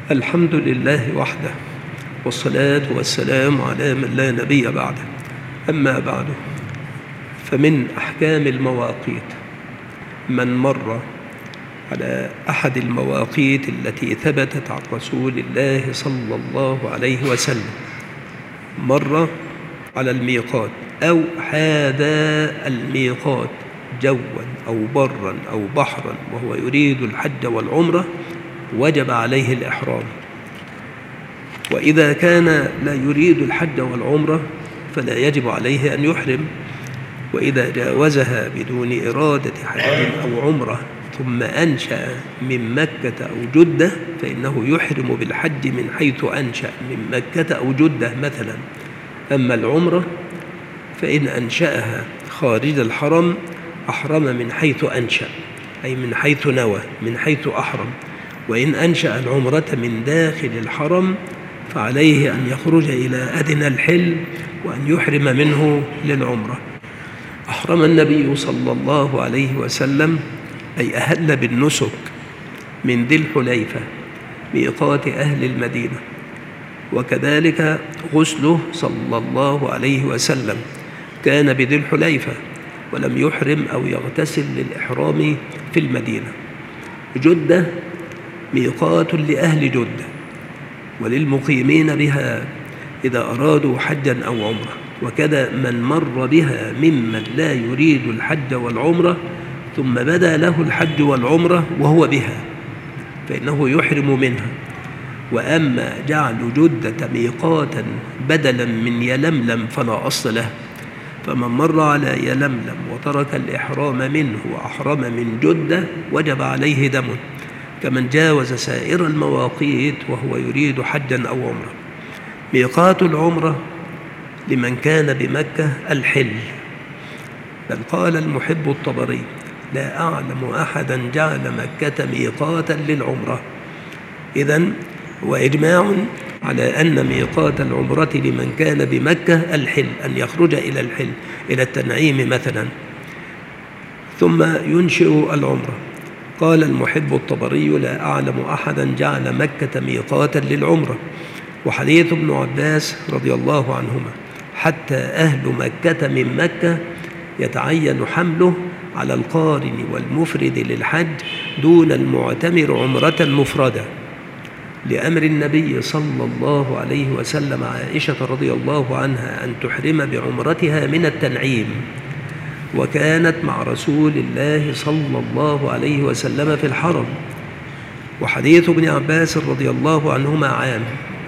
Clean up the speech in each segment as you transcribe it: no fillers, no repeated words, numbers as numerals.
الحمد لله وحده، والصلاة والسلام على من لا نبي بعده. أما بعد، فمن أحكام المواقيت من مر على أحد المواقيت التي ثبتت عن رسول الله صلى الله عليه وسلم، مر على الميقات أو حاذى الميقات جوا أو برا أو بحرا وهو يريد الحج والعمرة، وجب عليه الإحرام. وإذا كان لا يريد الحج والعمرة فلا يجب عليه أن يحرم. وإذا جاوزها بدون إرادة حج أو عمرة ثم أنشأ من مكة أو جدة فإنه يحرم بالحج من حيث أنشأ من مكة أو جدة مثلا. أما العمرة فإن أنشأها خارج الحرم أحرم من حيث أنشأ، أي من حيث نوى، من حيث أحرم. وإن أنشأ العمرة من داخل الحرم فعليه أن يخرج إلى أدنى الحل وأن يحرم منه للعمرة. أحرم النبي صلى الله عليه وسلم، أي أهل بالنسك، من ذي الحليفة ميقات أهل المدينة. وكذلك غسله صلى الله عليه وسلم كان بذي الحليفة ولم يحرم أو يغتسل للإحرام في المدينة. جدة ميقات لأهل جدة وللمقيمين بها إذا أرادوا حجا أو عمرة. وكذا من مر بها ممن لا يريد الحج والعمرة ثم بدا له الحج والعمرة وهو بها فإنه يحرم منها. وأما جعل جدة ميقاتا بدلا من يلملم فلا أصل له، فمن مر على يلملم وترك الإحرام منه وأحرم من جدة وجب عليه دم، كمن جاوز سائر المواقيت وهو يريد حجا أو عمرة. ميقات العمرة لمن كان بمكة الحل، بل قال المحب الطبري: لا أعلم أحدا جعل مكة ميقاتا للعمرة. إذن هو إجماع على أن ميقات العمرة لمن كان بمكة الحل، أن يخرج إلى الحل إلى التنعيم مثلا ثم ينشئ العمرة. قال المحب الطبري: لا أعلم أحدا جعل مكة ميقاتا للعمرة. وحديث ابن عباس رضي الله عنهما: حتى أهل مكة من مكة يتعين حمله على القارن والمفرد للحج دون المعتمر عمرة مفردة، لأمر النبي صلى الله عليه وسلم عائشة رضي الله عنها أن تحرم بعمرتها من التنعيم، وكانت مع رسول الله صلى الله عليه وسلم في الحرم. وحديث ابن عباس رضي الله عنهما عام،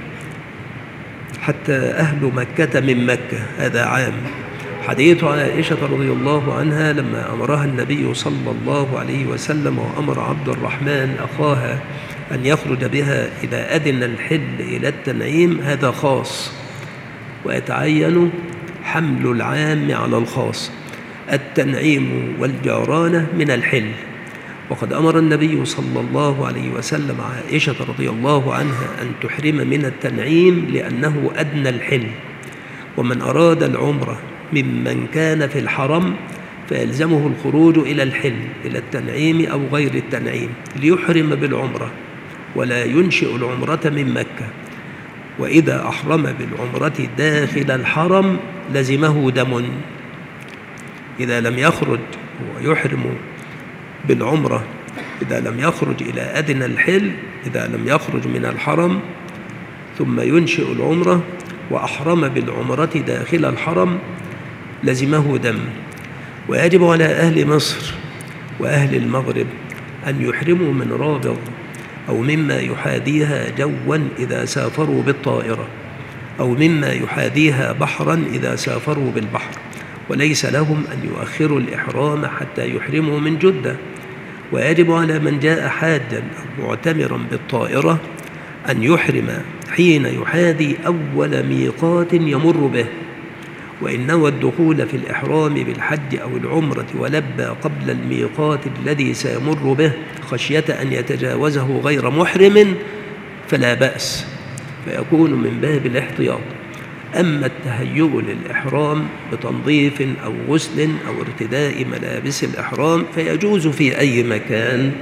حتى أهل مكة من مكة، هذا عام. حديث عائشة رضي الله عنها لما أمرها النبي صلى الله عليه وسلم وأمر عبد الرحمن أخاها أن يخرج بها إذا أذن الحل إلى التنعيم، هذا خاص، ويتعين حمل العام على الخاص. التنعيم والجارانة من الحل. وقد أمر النبي صلى الله عليه وسلم عائشة رضي الله عنها أن تحرم من التنعيم لأنه أدنى الحل. ومن أراد العمرة ممن كان في الحرم فيلزمه الخروج إلى الحل، إلى التنعيم أو غير التنعيم، ليحرم بالعمرة ولا ينشئ العمرة من مكة. وإذا أحرم بالعمرة داخل الحرم لزمه دم. إذا لم يخرج ويحرم بالعمرة، إذا لم يخرج إلى أدنى الحل، إذا لم يخرج من الحرم ثم ينشئ العمرة وأحرم بالعمرة داخل الحرم لزمه دم. ويجب على أهل مصر وأهل المغرب أن يحرموا من رابض أو مما يحاذيها جوا إذا سافروا بالطائرة، أو مما يحاذيها بحرا إذا سافروا بالبحر، وليس لهم أن يؤخروا الإحرام حتى يحرموا من جدة. ويجب على من جاء حاجا أو معتمرا بالطائرة أن يحرم حين يحاذي أول ميقات يمر به. وإن نوى الدخول في الإحرام بالحج أو العمرة ولبى قبل الميقات الذي سيمر به خشية أن يتجاوزه غير محرم فلا بأس، فيكون من باب الاحتياط. أما التهيؤ للإحرام بتنظيف أو غسل أو ارتداء ملابس الإحرام فيجوز في أي مكان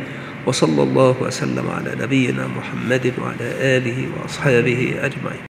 وصلى الله وسلم على نبينا محمد وعلى آله وأصحابه أجمعين.